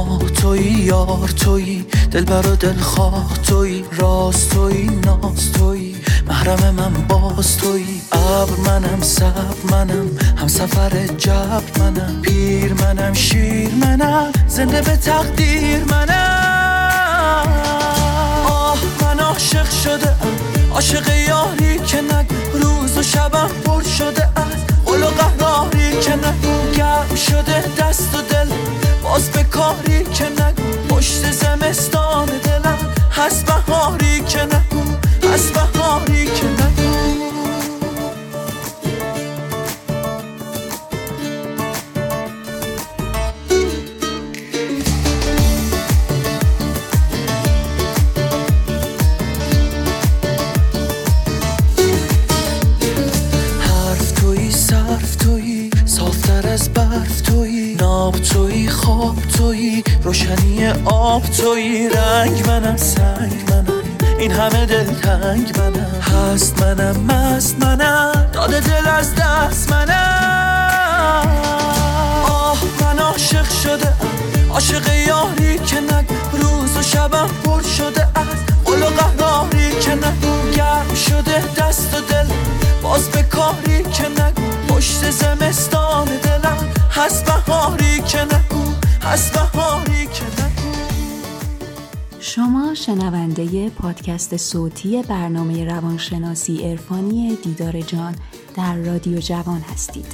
ما توی، یار توی، دلبر و دلخواه توی، راز توی، ناز توی، محرم من باز توی. ابر منم، صبر منم، هم سفر جبر منم، پیر منم، شیر منم، زنده به تقدیر منم. آه من عاشق شده ام، عاشق یاری که نگو، روز و شبم پر شده از قل و قهاری که نگو، گرم شده دست و دل باز به کاری که نگو، پشت زمستان دلم هست بهاری که نگو، هست بهاری که نگو. توی خواب توی، روشنی آب توی، رنگ منم، سنگ منم، این همه دلتنگ منم، هست منم، مست منم، داده دل از دست منم. آه من عاشق شده ام، عاشق یاری که نگو، روز و شبم پر شده از قل و قهاری که نگو، گرم شده دست و دل باز به کاری که نگو، پشت زمستان دلم هست بهاری که نگو، هست بهاری که نگو. شما شنونده پادکست صوتی برنامه روانشناسی عرفانی دیدار جان در رادیو جوان هستید.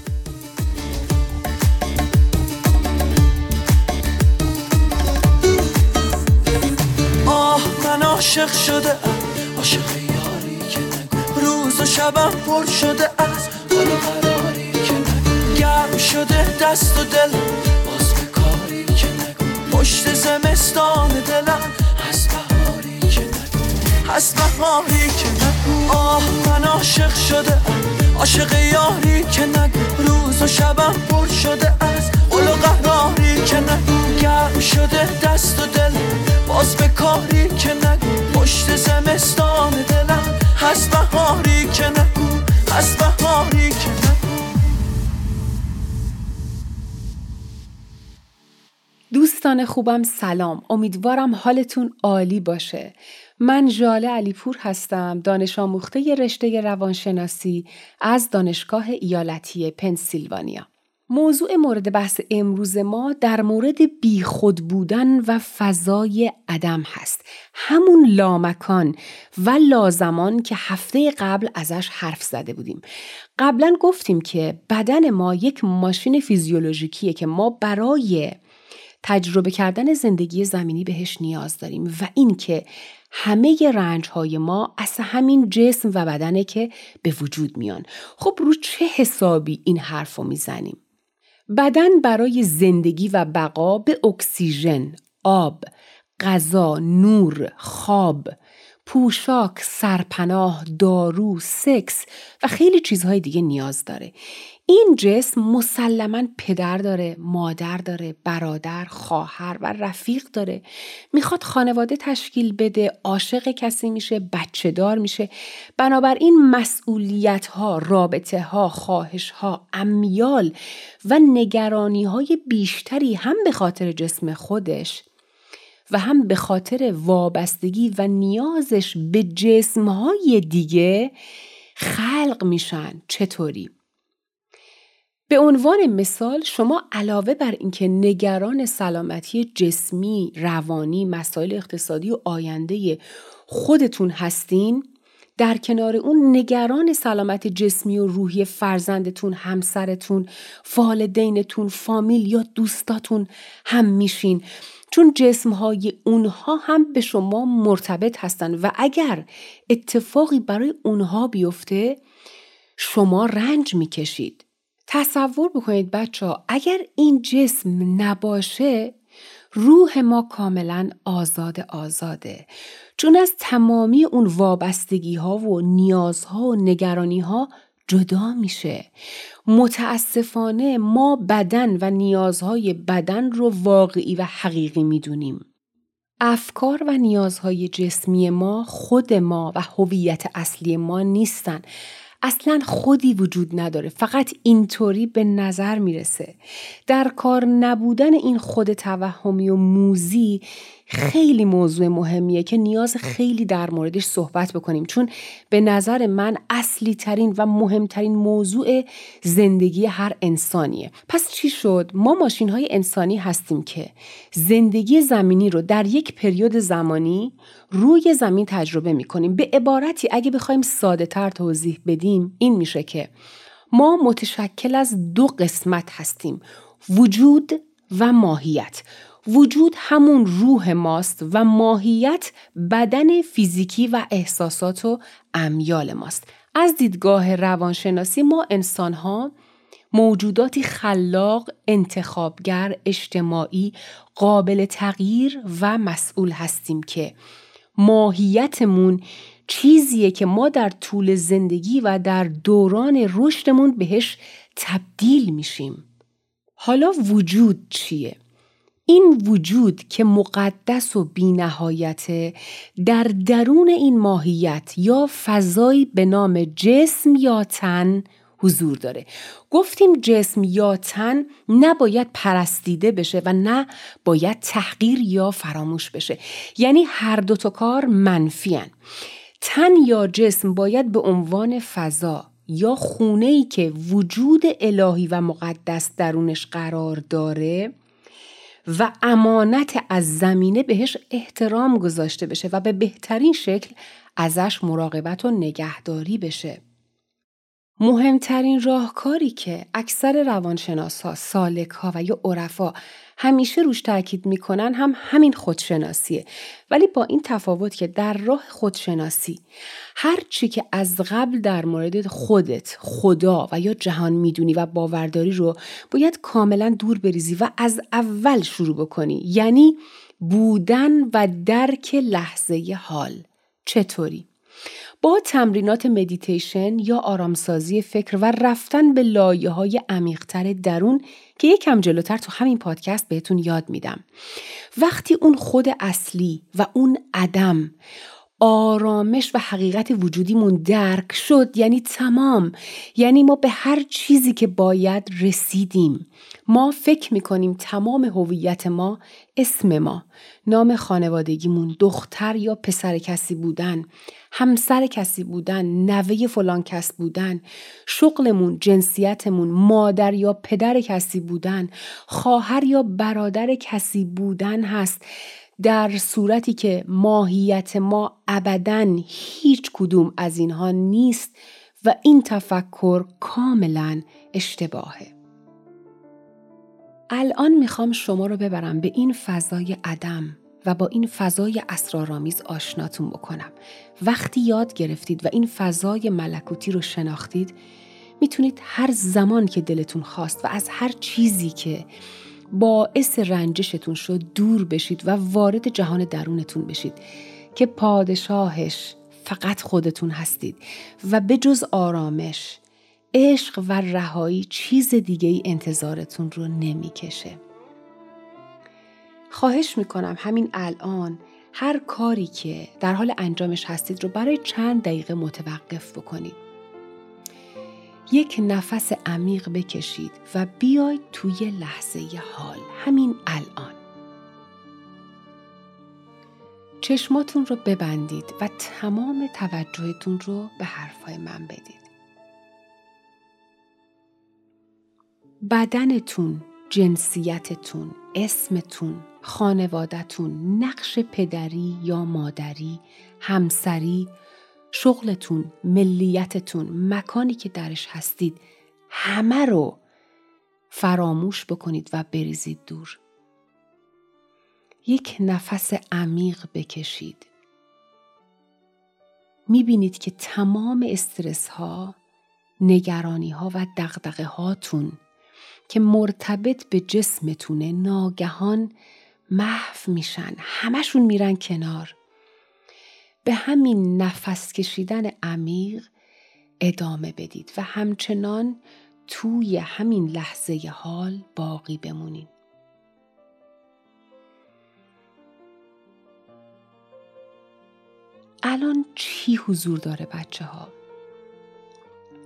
آه من عاشق شده ام، عاشق یاری که نگو، روز و شبم پر شده از قل و قراری که نگو، گرم شده دست و دل باز به کاری که نگو، پشت زمستان دلم هست بهاری که نگو، هست بهاری که نگو. آه من عاشق شده ام، عاشق یاری که نگو، روز و شبم پر شده از قل و قهاری که نگو، گرم شده دست و دل باز به کاری که نگو، پشت زمستان دلم هست بهاری که نگو، هست بهاری که نگو. دوستان خوبم سلام، امیدوارم حالتون عالی باشه. من ژاله علیپور هستم، دانش آموخته رشته روانشناسی از دانشگاه ایالتی پنسیلوانیا. موضوع مورد بحث امروز ما در مورد بیخود بودن و فضای عدم هست. همون لامکان و لازمان که هفته قبل ازش حرف زده بودیم. قبلا گفتیم که بدن ما یک ماشین فیزیولوژیکیه که ما برای تجربه کردن زندگی زمینی بهش نیاز داریم و این که همه رنج‌های ما از همین جسم و بدنه که به وجود میان. خب رو چه حسابی این حرف رو میزنیم؟ بدن برای زندگی و بقا به اکسیژن، آب، غذا، نور، خواب، پوشاک، سرپناه، دارو، سکس و خیلی چیزهای دیگه نیاز داره. این جسم مسلماً پدر داره، مادر داره، برادر، خواهر و رفیق داره. میخواد خانواده تشکیل بده، عاشق کسی میشه، بچه دار میشه. بنابراین مسئولیت‌ها، رابطه‌ها، خواهش‌ها، امیال و نگرانی‌های بیشتری هم به خاطر جسم خودش و هم به خاطر وابستگی و نیازش به جسم‌های دیگه خلق میشن. چطوری؟ به عنوان مثال شما علاوه بر اینکه نگران سلامتی جسمی، روانی، مسائل اقتصادی و آینده خودتون هستین، در کنار اون نگران سلامت جسمی و روحی فرزندتون، همسرتون، والدینتون، فامیل یا دوستاتون هم میشین. چون جسمهای اونها هم به شما مرتبط هستن و اگر اتفاقی برای اونها بیفته شما رنج میکشید. تصور بکنید بچه‌ها، اگر این جسم نباشه روح ما کاملا آزاده، چون از تمامی اون وابستگی ها و نیازها و نگرانی ها جدا میشه. متاسفانه ما بدن و نیازهای بدن رو واقعی و حقیقی میدونیم. افکار و نیازهای جسمی ما خود ما و هویت اصلی ما نیستن. اصلاً خودی وجود نداره، فقط اینطوری به نظر میرسه. در کار نبودن این خود توهمی و موزی خیلی موضوع مهمیه که نیاز خیلی در موردش صحبت بکنیم، چون به نظر من اصلی ترین و مهمترین موضوع زندگی هر انسانیه. پس چی شد؟ ما ماشین های انسانی هستیم که زندگی زمینی رو در یک پریود زمانی روی زمین تجربه میکنیم. به عبارتی اگه بخوایم ساده تر توضیح بدیم این میشه که ما متشکل از 2 قسمت هستیم: وجود و ماهیت. وجود همون روح ماست و ماهیت بدن فیزیکی و احساسات و امیال ماست. از دیدگاه روانشناسی ما انسان‌ها موجوداتی خلاق، انتخابگر، اجتماعی، قابل تغییر و مسئول هستیم که ماهیتمون چیزیه که ما در طول زندگی و در دوران رشدمون بهش تبدیل میشیم. حالا وجود چیه؟ این وجود که مقدس و بی‌نهایته، در درون این ماهیت یا فضایی به نام جسم یا تن حضور داره. گفتیم جسم یا تن نباید پرستیده بشه و نه باید تحقیر یا فراموش بشه. یعنی هر 2 تا کار منفی هن. تن یا جسم باید به عنوان فضا یا خونه‌ای که وجود الهی و مقدس درونش قرار داره و امانت از زمینه بهش احترام گذاشته بشه و به بهترین شکل ازش مراقبت و نگهداری بشه. مهمترین راهکاری که اکثر روانشناس‌ها، سالک‌ها و یا عرفا همیشه روش تاکید میکنن هم همین خودشناسیه، ولی با این تفاوت که در راه خودشناسی هر چی که از قبل در مورد خودت، خدا و یا جهان میدونی و باورداری رو باید کاملا دور بریزی و از اول شروع بکنی. یعنی بودن و درک لحظه حال. چطوری؟ با تمرینات مدیتیشن یا آرامسازی فکر و رفتن به لایه‌های عمیق‌تر درون که یکم جلوتر تو همین پادکست بهتون یاد میدم. وقتی اون خود اصلی و اون عدم، آرامش و حقیقت وجودیمون درک شد، یعنی تمام. یعنی ما به هر چیزی که باید رسیدیم. ما فکر میکنیم تمام هویت ما، اسم ما، نام خانوادگیمون، دختر یا پسر کسی بودن، همسر کسی بودن، نوه فلان کس بودن، شغلمون، جنسیتمون، مادر یا پدر کسی بودن، خواهر یا برادر کسی بودن هست، در صورتی که ماهیت ما ابداً هیچ کدوم از اینها نیست و این تفکر کاملاً اشتباهه. الان میخوام شما رو ببرم به این فضای عدم و با این فضای اسرارآمیز آشناتون بکنم. وقتی یاد گرفتید و این فضای ملکوتی رو شناختید، میتونید هر زمان که دلتون خواست و از هر چیزی که باعث رنجشتون شد دور بشید و وارد جهان درونتون بشید که پادشاهش فقط خودتون هستید و به جز آرامش، عشق و رهایی چیز دیگه‌ای انتظارتون رو نمیکشه. خواهش میکنم همین الان هر کاری که در حال انجامش هستید رو برای چند دقیقه متوقف بکنید. یک نفس عمیق بکشید و بیاید توی لحظه حال، همین الان. چشماتون رو ببندید و تمام توجهتون رو به حرفای من بدید. بدنتون، جنسیتتون، اسمتون، خانوادتون، نقش پدری یا مادری، همسری، شغلتون، ملیتتون، مکانی که درش هستید، همه رو فراموش بکنید و بریزید دور. یک نفس عمیق بکشید. میبینید که تمام استرس ها، نگرانی ها و دغدغه هاتون که مرتبط به جسمتونه ناگهان محو میشن، همشون میرن کنار. به همین نفس کشیدن عمیق ادامه بدید و همچنان توی همین لحظه حال باقی بمونید. الان چی حضور داره بچه ها؟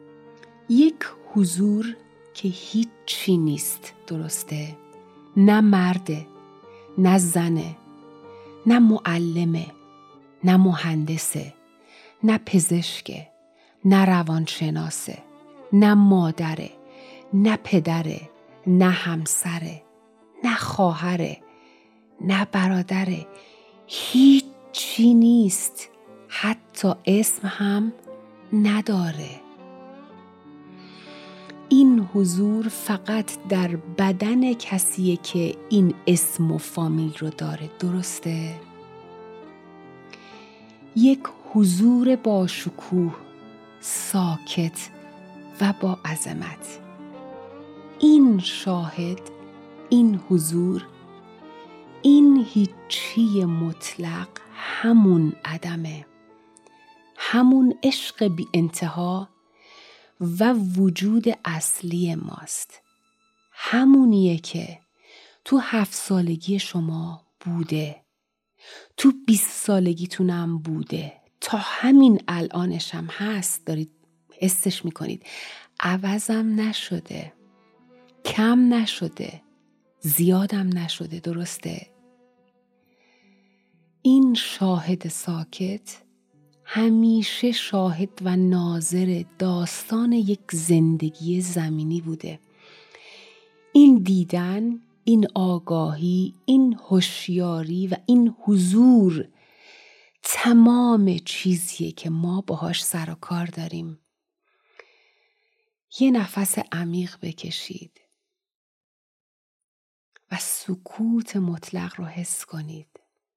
یک حضور که هیچی نیست، درسته؟ نه مرده، نه زنه، نه معلمه، نه مهندسه، نه پزشکه، نه روانشناسه، نه مادره، نه پدره، نه همسره، نه خواهره، نه برادره. هیچی نیست، حتی اسم هم نداره. این حضور فقط در بدن کسیه که این اسم و فامیل رو داره، درسته؟ یک حضور با شکوه، ساکت و با عظمت. این شاهد، این حضور، این هیچی مطلق همون عدمه، همون عشق بی انتها و وجود اصلی ماست. همونیه که تو 7 سالگی شما بوده، تو 20 سالگیتونم بوده، تا همین الانش هم هست، دارید حسش میکنید. عوضم نشده، کم نشده، زیادم نشده، درسته؟ این شاهد ساکت همیشه شاهد و ناظر داستان یک زندگی زمینی بوده. این دیدن، این آگاهی، این هوشیاری و این حضور تمام چیزیه که ما باهاش سر و کار داریم. یه نفس عمیق بکشید و سکوت مطلق رو حس کنید.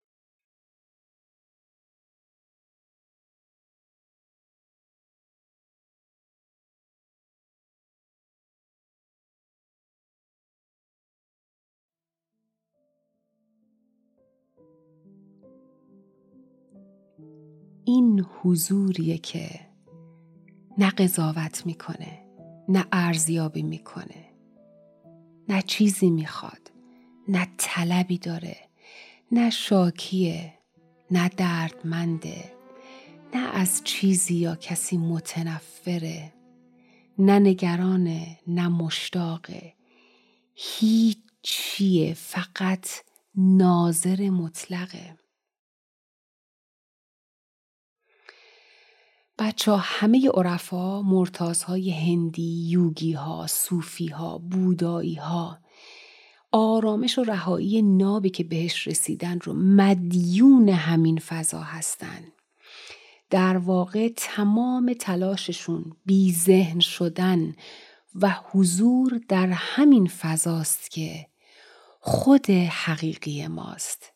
این حضوریه که نه قضاوت میکنه، نه ارزیابی میکنه، نه چیزی میخواد، نه طلبی داره، نه شاکیه، نه دردمنده، نه از چیزی یا کسی متنفره، نه نگرانه، نه مشتاقه. هیچیه، فقط ناظر مطلقه. بچه ها، همه عرفا، مرتازهای هندی، یوگی ها، صوفی ها، بودایی ها، آرامش و رهایی نابی که بهش رسیدن رو مدیون همین فضا هستن. در واقع تمام تلاششون بی ذهن شدن و حضور در همین فضاست که خود حقیقی ماست.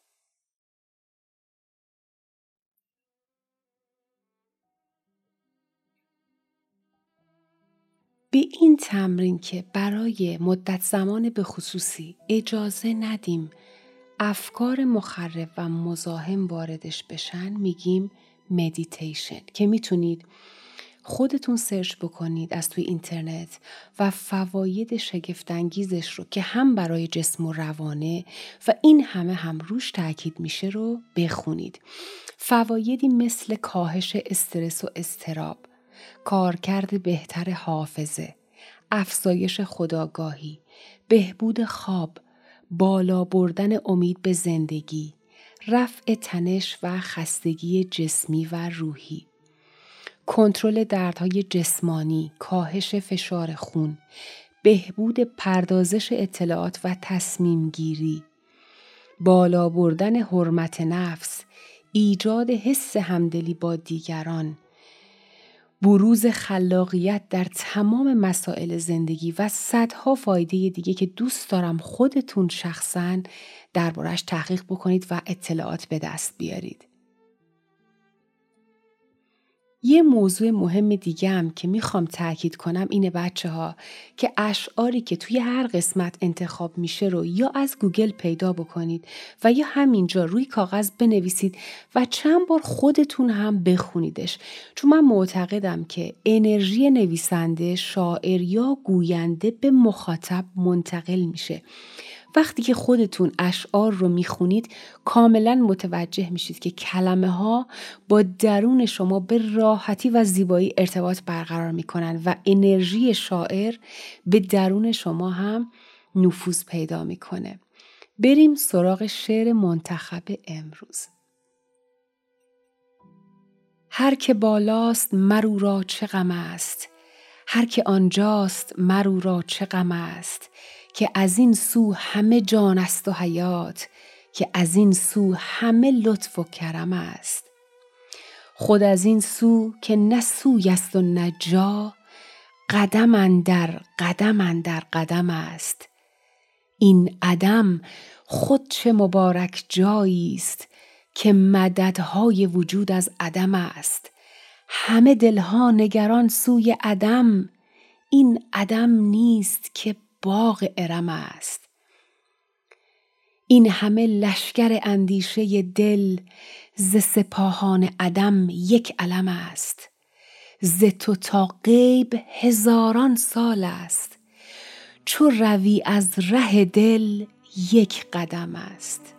به این تمرین که برای مدت زمان به خصوصی اجازه ندیم افکار مخرب و مزاحم واردش بشن میگیم مدیتیشن، که میتونید خودتون سرچ بکنید از توی اینترنت و فواید شگفت‌انگیزش رو که هم برای جسم و روانه و این همه هم روش تاکید میشه رو بخونید. فوایدی مثل کاهش استرس و اضطراب، کارکرد بهتر حافظه، افزایش خودآگاهی، بهبود خواب، بالا بردن امید به زندگی، رفع تنش و خستگی جسمی و روحی، کنترل دردهای جسمانی، کاهش فشار خون، بهبود پردازش اطلاعات و تصمیم گیری، بالا بردن حرمت نفس، ایجاد حس همدلی با دیگران، بروز خلاقیت در تمام مسائل زندگی و صدها فایده دیگه که دوست دارم خودتون شخصاً دربارش تحقیق بکنید و اطلاعات به دست بیارید. یه موضوع مهم دیگه هم که میخوام تاکید کنم اینه بچه ها که اشعاری که توی هر قسمت انتخاب میشه رو یا از گوگل پیدا بکنید و یا همینجا روی کاغذ بنویسید و چند بار خودتون هم بخونیدش، چون من معتقدم که انرژی نویسنده، شاعر یا گوینده به مخاطب منتقل میشه وقتی که خودتون اشعار رو میخونید کاملا متوجه میشید که کلمه ها با درون شما به راحتی و زیبایی ارتباط برقرار میکنن و انرژی شاعر به درون شما هم نفوذ پیدا میکنه. بریم سراغ شعر منتخب امروز. هر که بالاست مرو را چه غم است، هر که آنجاست مرو را چه غم است، که از این سو همه جان است و حیات، که از این سو همه لطف و کرم است. خود از این سو که نه سوی است و نه جا، قدم اندر قدم اندر قدم است. این عدم خود چه مبارک جایی است، که مددهای وجود از عدم است. همه دلها نگران سوی عدم، این عدم نیست که باغ ارم است. این همه لشکر اندیشه دل، ز سپاهان عدم یک علم است. ز تو تا غیب هزاران سال است، چو روی از ره دل یک قدم است.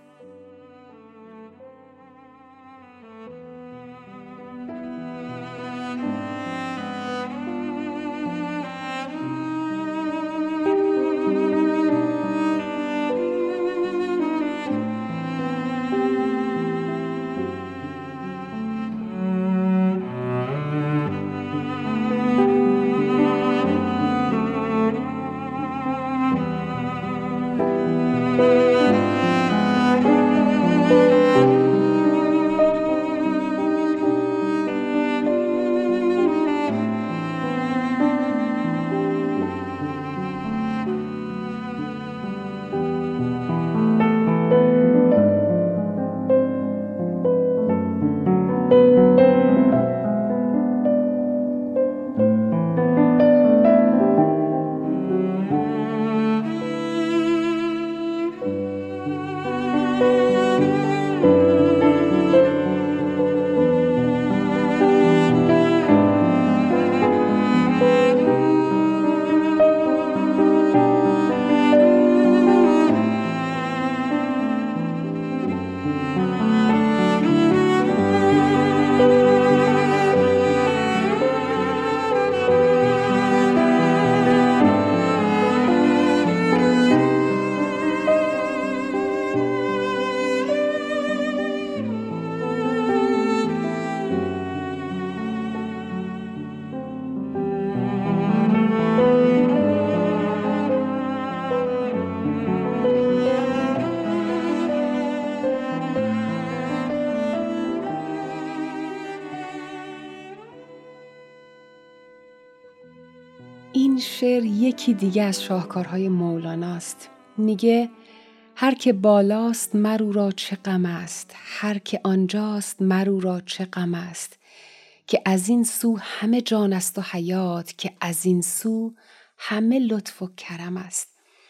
این شعر یکی دیگه از شاهکارهای مولاناست. میگه هر که بالاست مرو را چه غم است، هر که آنجاست مرو را چه غم است، که از این سو همه جان است و حیات، که از این سو همه لطف و کرم است.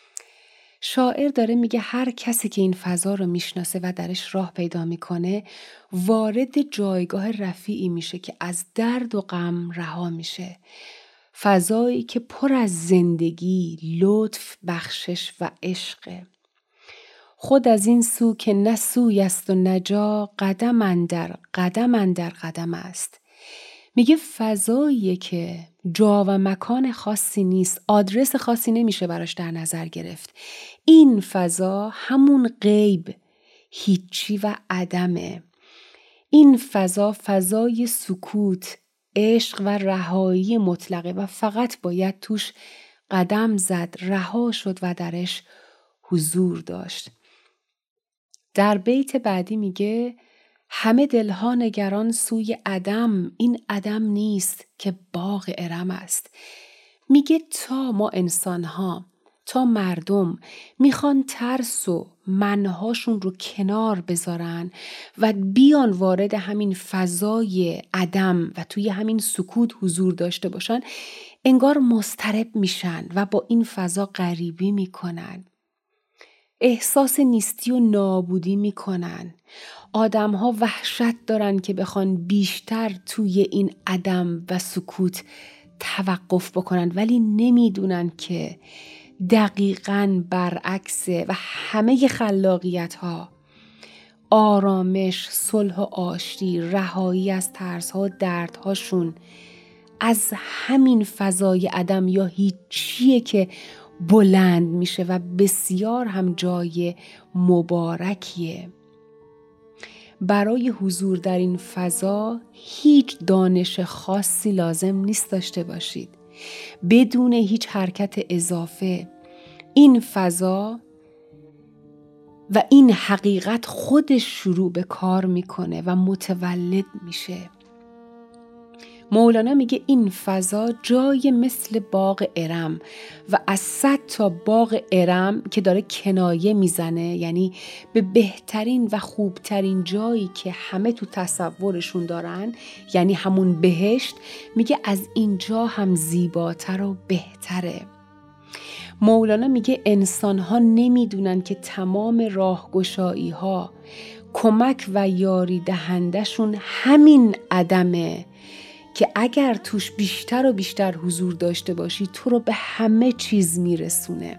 شاعر داره میگه هر کسی که این فضا رو میشناسه و درش راه پیدا میکنه وارد جایگاه رفیعی میشه که از درد و غم رها میشه. فضایی که پر از زندگی، لطف، بخشش و عشقه. خود از این سو که نه سوی است و نه جا، قدم اندر قدم اندر قدم است. میگه فضاییه که جا و مکان خاصی نیست، آدرس خاصی نمیشه براش در نظر گرفت. این فضا همون غیب، هیچی و عدمه. این فضا فضای سکوت، عشق و رهایی مطلقه و فقط باید توش قدم زد، رها شد و درش حضور داشت. در بیت بعدی میگه همه دلها نگران سوی عدم، این عدم نیست که باغ ارم است. میگه تا ما انسانها، تا مردم میخوان ترس و منهاشون رو کنار بذارن و بیان وارد همین فضای عدم و توی همین سکوت حضور داشته باشن، انگار مضطرب میشن و با این فضا غریبی میکنن. احساس نیستی و نابودی میکنن. آدم‌ها وحشت دارن که بخوان بیشتر توی این عدم و سکوت توقف بکنن، ولی نمیدونن که دقیقاً برعکسه و همه خلاقیت ها، آرامش، صلح و آشتی، رهایی از ترس‌ها و دردهاشون از همین فضای عدم یا هیچیه که بلند میشه و بسیار هم جای مبارکیه. برای حضور در این فضا هیچ دانش خاصی لازم نیست داشته باشید. بدون هیچ حرکت اضافه این فضا و این حقیقت خودش شروع به کار میکنه و متولد میشه. مولانا میگه این فضا جای مثل باغ ارم و از 100 تا باغ ارم که داره کنایه میزنه، یعنی به بهترین و خوبترین جایی که همه تو تصورشون دارن، یعنی همون بهشت، میگه از اینجا هم زیباتر و بهتره. مولانا میگه انسان‌ها نمیدونن که تمام راهگشایی‌ها، کمک و یاری دهندشون همین عدمه که اگر توش بیشتر و بیشتر حضور داشته باشی تو رو به همه چیز میرسونه.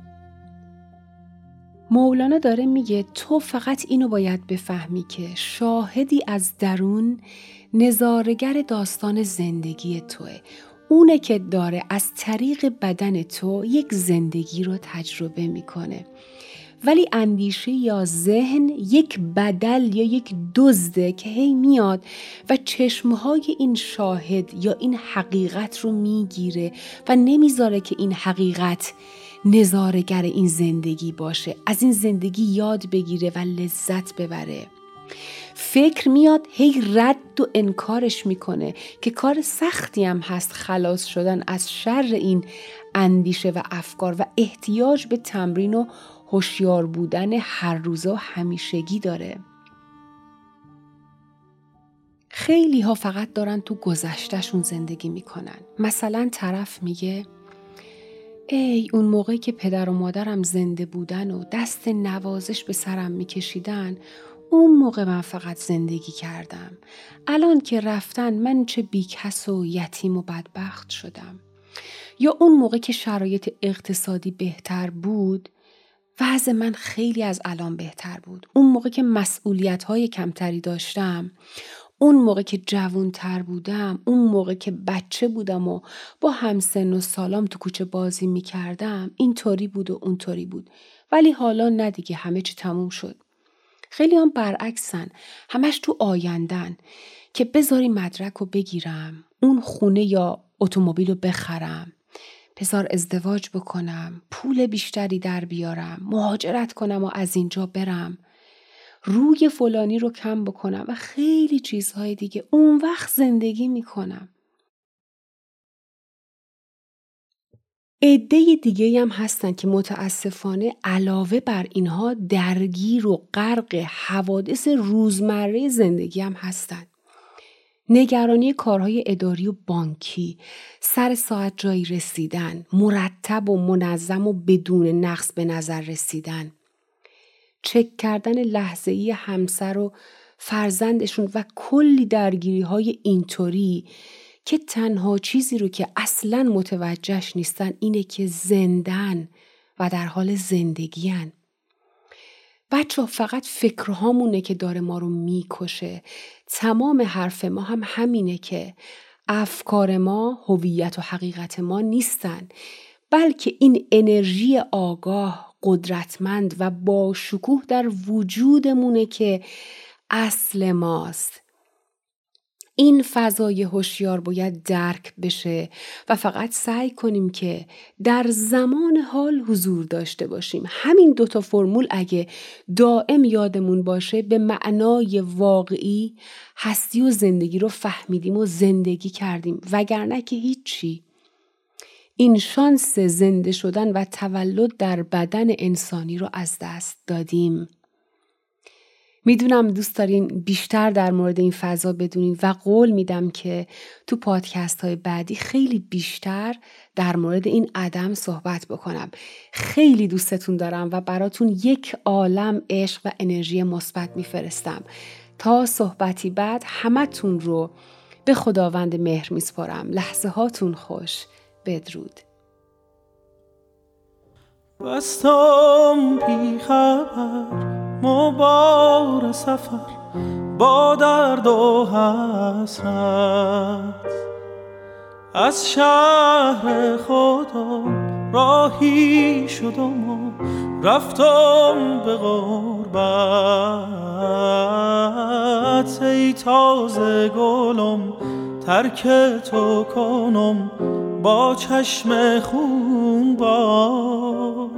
مولانا داره میگه تو فقط اینو باید بفهمی که شاهدی از درون نظاره‌گر داستان زندگی توه. اونه که داره از طریق بدن تو یک زندگی رو تجربه میکنه. ولی اندیشه یا ذهن یک بدل یا یک دزده که هی میاد و چشمهای این شاهد یا این حقیقت رو میگیره و نمیذاره که این حقیقت نظاره‌گر این زندگی باشه، از این زندگی یاد بگیره و لذت ببره. فکر میاد هی رد و انکارش میکنه که کار سختی هم هست خلاص شدن از شر این اندیشه و افکار و احتیاج به تمرین و هوشیار بودن هر روزه و همیشگی داره. خیلی ها فقط دارن تو گذشتهشون زندگی میکنن. مثلا طرف میگه ای اون موقعی که پدر و مادرم زنده بودن و دست نوازش به سرم میکشیدن، اون موقع من فقط زندگی کردم. الان که رفتن من چه بیکس و یتیم و بدبخت شدم. یا اون موقع که شرایط اقتصادی بهتر بود، وضع من خیلی از الان بهتر بود. اون موقع که مسئولیت‌های کمتری داشتم، اون موقع که جوان‌تر بودم، اون موقع که بچه بودم و با همسن و سالام تو کوچه بازی می‌کردم، اینطوری بود و اونطوری بود. ولی حالا نه دیگه، همه چی تموم شد. خیلی هم برعکسن، همش تو آیندن که بذاری مدرک رو بگیرم، اون خونه یا اتومبیل رو بخرم، بذار ازدواج بکنم، پول بیشتری در بیارم، مهاجرت کنم و از اینجا برم، روی فلانی رو کم بکنم و خیلی چیزهای دیگه. اون وقت زندگی میکنم. عده دیگه هم هستن که متاسفانه علاوه بر اینها درگیر و غرق حوادث روزمره زندگی هم هستن. نگرانی کارهای اداری و بانکی، سر ساعت جایی رسیدن، مرتب و منظم و بدون نقص به نظر رسیدن، چک کردن لحظه‌ای همسر و فرزندشون و کلی درگیری‌های اینطوری که تنها چیزی رو که اصلاً متوجهش نیستن اینه که زندن و در حال زندگی‌ان. بچه فقط فکرهامونه که داره ما رو میکشه. تمام حرف ما هم همینه که افکار ما هویت و حقیقت ما نیستن، بلکه این انرژی آگاه، قدرتمند و با شکوه در وجودمونه که اصل ماست. این فضای هوشیار باید درک بشه و فقط سعی کنیم که در زمان حال حضور داشته باشیم. همین 2 فرمول اگه دائم یادمون باشه، به معنای واقعی هستی و زندگی رو فهمیدیم و زندگی کردیم، وگرنه که هیچی. این شانس زنده شدن و تولد در بدن انسانی رو از دست دادیم. میدونم دوست دارین بیشتر در مورد این فضا بدونین و قول میدم که تو پادکست های بعدی خیلی بیشتر در مورد این عدم صحبت بکنم. خیلی دوستتون دارم و براتون یک عالم عشق و انرژی مثبت میفرستم. تا صحبتی بعد همتون رو به خداوند مهر میسپارم. لحظه هاتون خوش. بدرود. بستم بی خبر مبار سفر با درد و حسرت، از شهر خودم راهی شدم و رفتم به غربت. ای تازه گلم ترک تو کنم با چشم خونبار،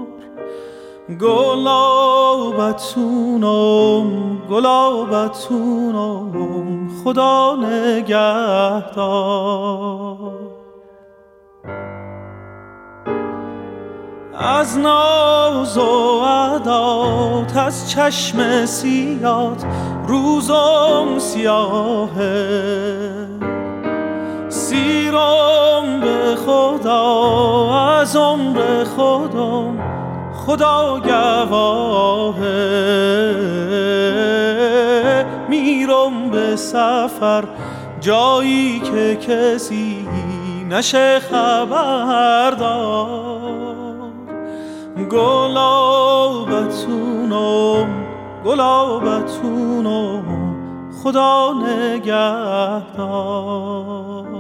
گلابتونم خدا نگهدار. از ناز و عدات از چشم سیات روزم سیاهه، سیرم به خدا از عمر خودم خدا گواهه. میرم به سفر جایی که کسی نشه خبردار، گلابتونم خدا نگهدار.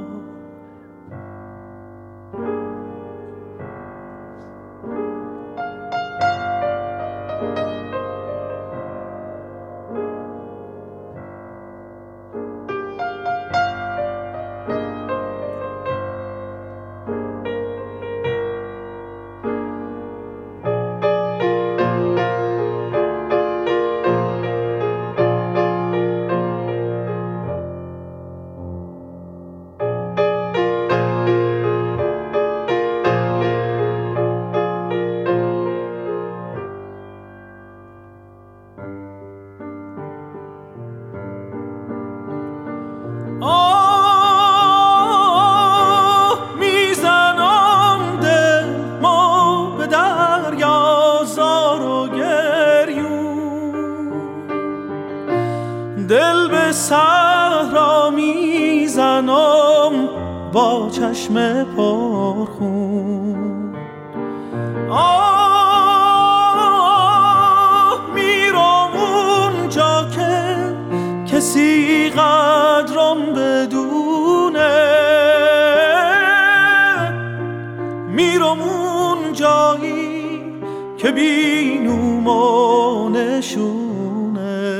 میزنم دل ما به دریا زار و گریون، دل به صحرا میزنم با چشم پرخون. میرم اونجا که کسی قدرم بدونه، میرم اون جایی که بینوم و نشونه.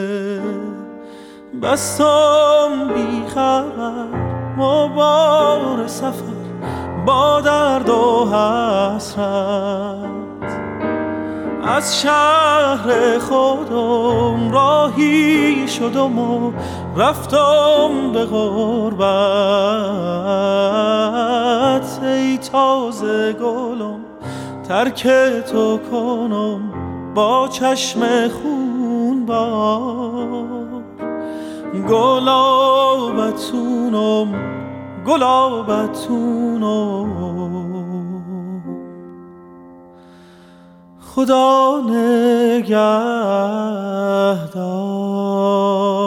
بستم بی خبر مبار سفر با درد و حسرت، از شهر خودم راهی شدم و رفتم به غربت. ای تازه گلم ترک تو کنم با چشم خونبار، گلابتونم خدا نگهدار.